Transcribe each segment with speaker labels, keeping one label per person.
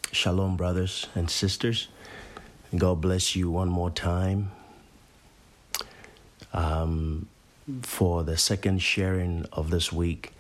Speaker 1: Shalom, brothers and sisters. God bless you one more time for the second sharing of this week.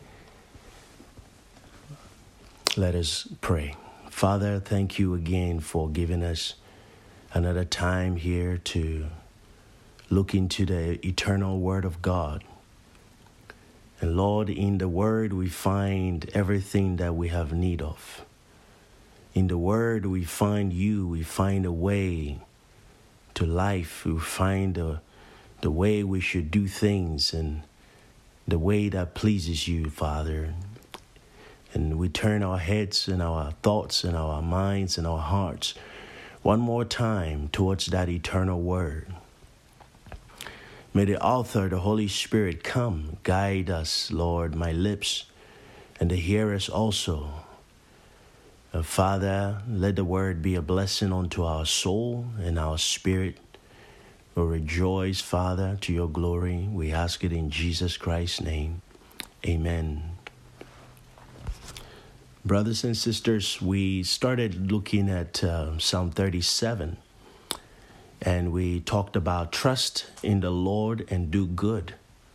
Speaker 1: Let us pray. Father, thank you again for giving us another time here to look into the eternal Word of God. And Lord, in the Word we find everything that we have need of. In the Word we find you, we find a way to life, we find the way we should do things and the way that pleases you, Father. And we turn our heads and our thoughts and our minds and our hearts one more time towards that eternal Word. May the author, the Holy Spirit, come, guide us, Lord, my lips, and the hearers also. Father, let the Word be a blessing unto our soul and our spirit. We rejoice, Father, to your glory. We ask it in Jesus Christ's name. Amen. Brothers and sisters, we started looking at Psalm 37, and we talked about trust in the Lord and do good.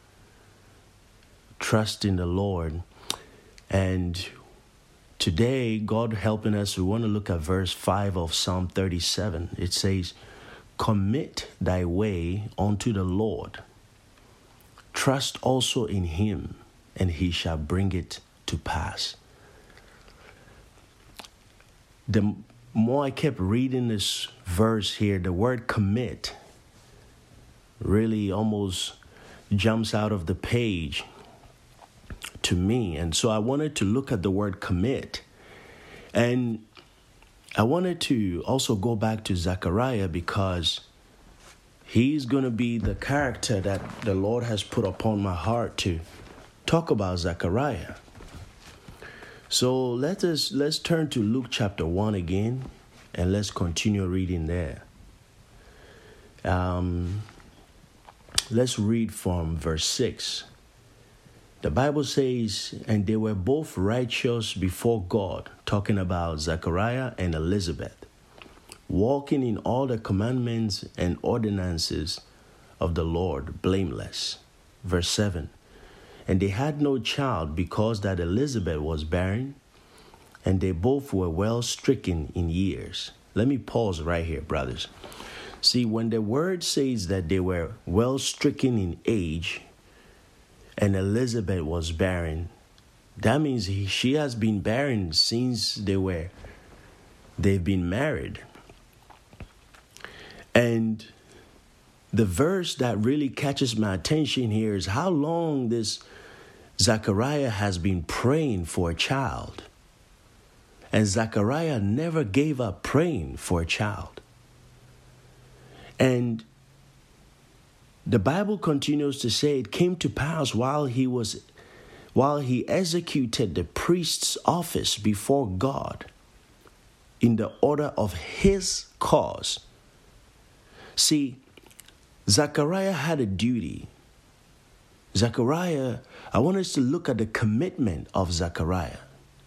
Speaker 1: Trust in the Lord. And today, God helping us, we want to look at verse 5 of Psalm 37. It says, "Commit thy way unto the Lord. Trust also in him, and he shall bring it to pass." The more I kept reading this verse here, the word commit really almost jumps out of the page to me. And so I wanted to look at the word commit. And I wanted to also go back to Zechariah because he's going to be the character that the Lord has put upon my heart to talk about Zechariah. So let's turn to Luke chapter 1 again, and let's continue reading there. Let's read from verse 6. The Bible says, "And they were both righteous before God," talking about Zechariah and Elizabeth, "walking in all the commandments and ordinances of the Lord, blameless." Verse 7. "And they had no child because that Elizabeth was barren, and they both were well stricken in years." Let me pause right here, brothers. See, when the word says that they were well stricken in age and Elizabeth was barren, that means she has been barren since they've been married. And the verse that really catches my attention here is how long this Zechariah has been praying for a child. And Zechariah never gave up praying for a child. And the Bible continues to say it came to pass while he executed the priest's office before God in the order of his cause. See, Zechariah had a duty. I want us to look at the commitment of Zechariah.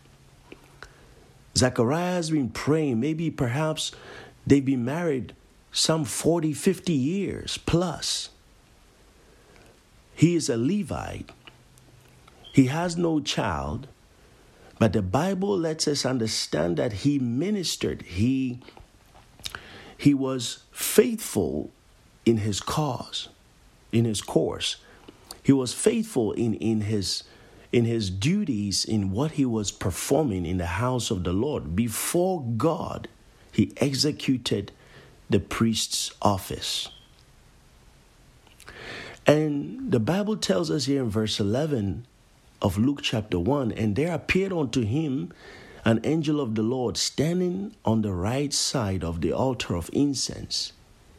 Speaker 1: Zechariah has been praying, perhaps they've been married some 40, 50 years plus. He is a Levite. He has no child, but the Bible lets us understand that he ministered. He was faithful in his cause, in his course. He was faithful in his duties, in what he was performing in the house of the Lord. Before God, he executed the priest's office. And the Bible tells us here in verse 11 of Luke chapter 1, "And there appeared unto him an angel of the Lord standing on the right side of the altar of incense.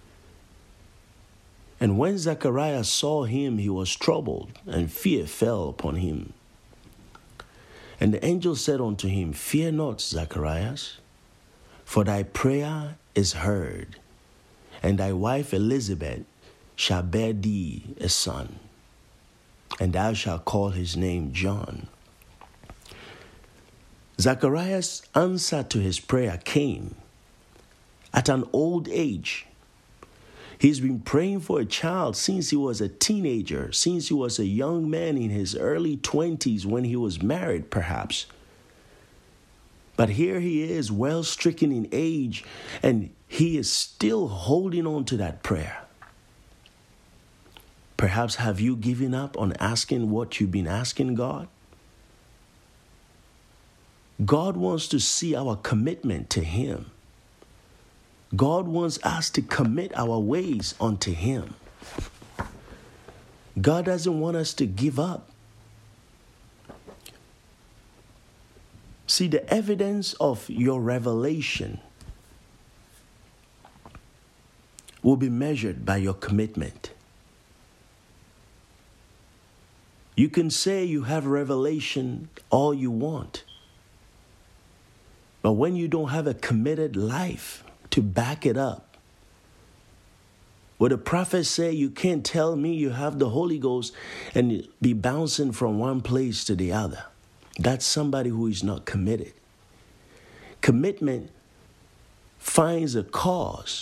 Speaker 1: And when Zechariah saw him, he was troubled, and fear fell upon him. And the angel said unto him, Fear not, Zacharias, for thy prayer is heard, and thy wife Elizabeth shall bear thee a son, and thou shalt call his name John. Zachariah's answer to his prayer came at an old age. He's been praying for a child since he was a teenager, since he was a young man in his early 20s when he was married, perhaps. But here he is, well stricken in age, and he is still holding on to that prayer. Perhaps have you given up on asking what you've been asking God? God wants to see our commitment to Him. God wants us to commit our ways unto Him. God doesn't want us to give up. See, the evidence of your revelation will be measured by your commitment. You can say you have revelation all you want, but when you don't have a committed life to back it up, what the prophets say, you can't tell me you have the Holy Ghost and be bouncing from one place to the other. That's somebody who is not committed. Commitment finds a cause,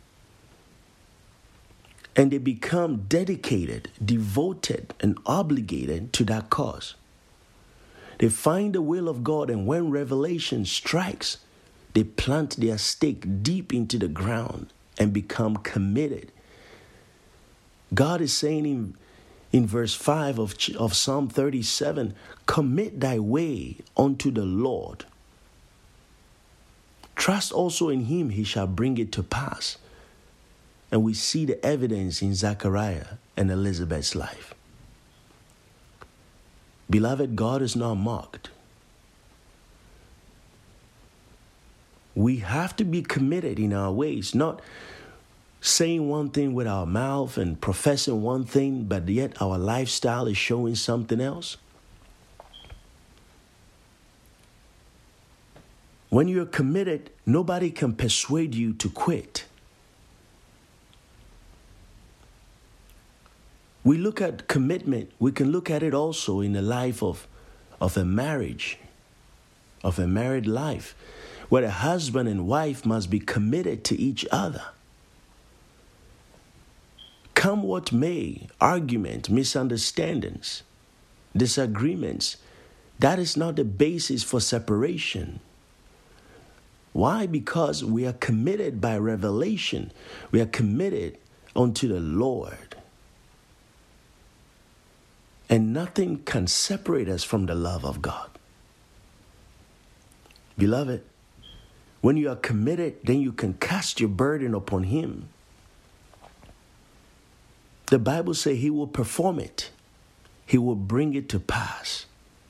Speaker 1: and they become dedicated, devoted, and obligated to that cause. They find the will of God, and when revelation strikes, they plant their stake deep into the ground and become committed. God is saying in verse 5 of Psalm 37, commit thy way unto the Lord. Trust also in Him, He shall bring it to pass. And we see the evidence in Zachariah and Elizabeth's life. Beloved, God is not mocked. We have to be committed in our ways, not saying one thing with our mouth and professing one thing, but yet our lifestyle is showing something else. When you're committed, nobody can persuade you to quit. We look at commitment, we can look at it also in the life of a marriage, of a married life, where a husband and wife must be committed to each other. Come what may, argument, misunderstandings, disagreements, that is not the basis for separation. Why? Because we are committed by revelation. We are committed unto the Lord. And nothing can separate us from the love of God. Beloved, when you are committed, then you can cast your burden upon Him. The Bible says He will perform it. He will bring it to pass.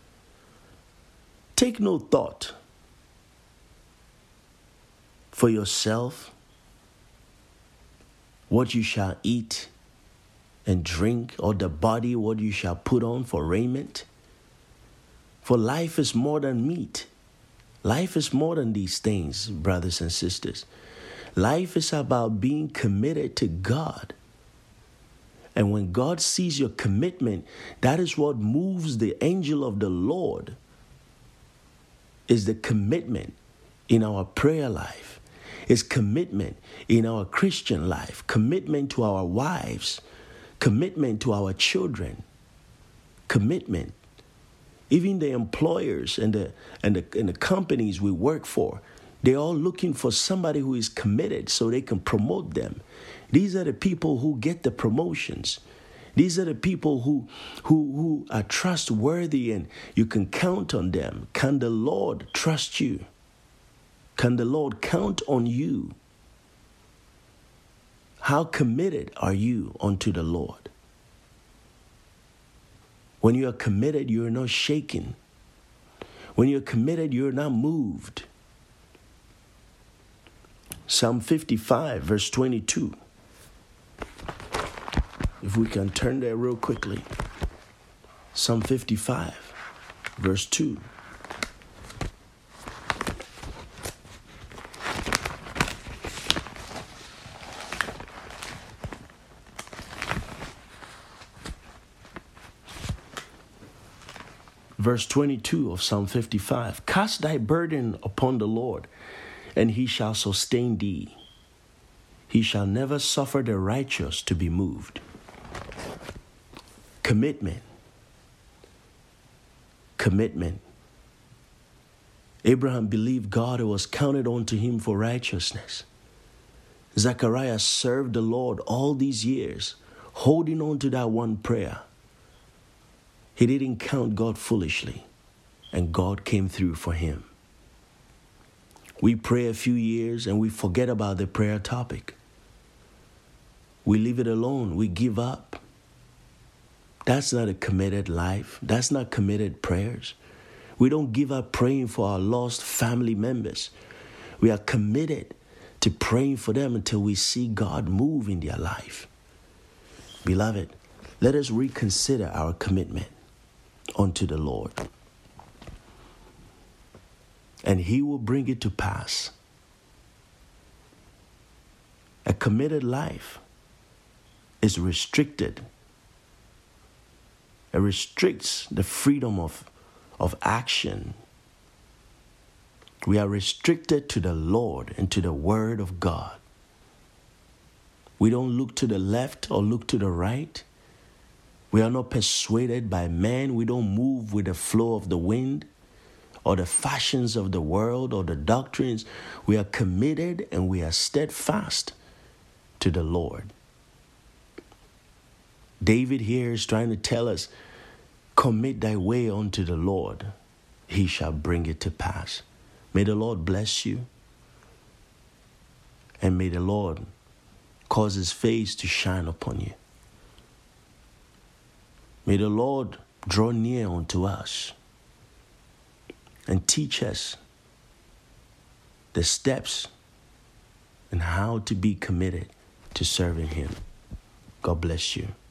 Speaker 1: Take no thought for yourself, what you shall eat and drink, or the body, what you shall put on for raiment. For life is more than meat. Life is more than these things, brothers and sisters. Life is about being committed to God. And when God sees your commitment, that is what moves the angel of the Lord, is the commitment in our prayer life, is commitment in our Christian life, commitment to our wives, commitment to our children, commitment. Even the employers and the companies we work for, they're all looking for somebody who is committed so they can promote them. These are the people who get the promotions. These are the people who are trustworthy and you can count on them. Can the Lord trust you? Can the Lord count on you? How committed are you unto the Lord? When you are committed, you are not shaken. When you're committed, you're not moved. Psalm 55, verse 22. If we can turn there real quickly. Psalm 55, verse 2. Verse 22 of Psalm 55. Cast thy burden upon the Lord, and he shall sustain thee. He shall never suffer the righteous to be moved. Commitment. Commitment. Abraham believed God, it was counted unto him for righteousness. Zechariah served the Lord all these years, holding on to that one prayer. He didn't count God foolishly, and God came through for him. We pray a few years and we forget about the prayer topic. We leave it alone. We give up. That's not a committed life. That's not committed prayers. We don't give up praying for our lost family members. We are committed to praying for them until we see God move in their life. Beloved, let us reconsider our commitment unto the Lord, and he will bring it to pass. A committed life is restricted. It restricts the freedom of action. We are restricted to the Lord and to the Word of God. We don't look to the left or look to the right. We are not persuaded by man. We don't move with the flow of the wind or the fashions of the world or the doctrines. We are committed and we are steadfast to the Lord. David here is trying to tell us, commit thy way unto the Lord. He shall bring it to pass. May the Lord bless you. And may the Lord cause his face to shine upon you. May the Lord draw near unto us and teach us the steps and how to be committed to serving him. God bless you.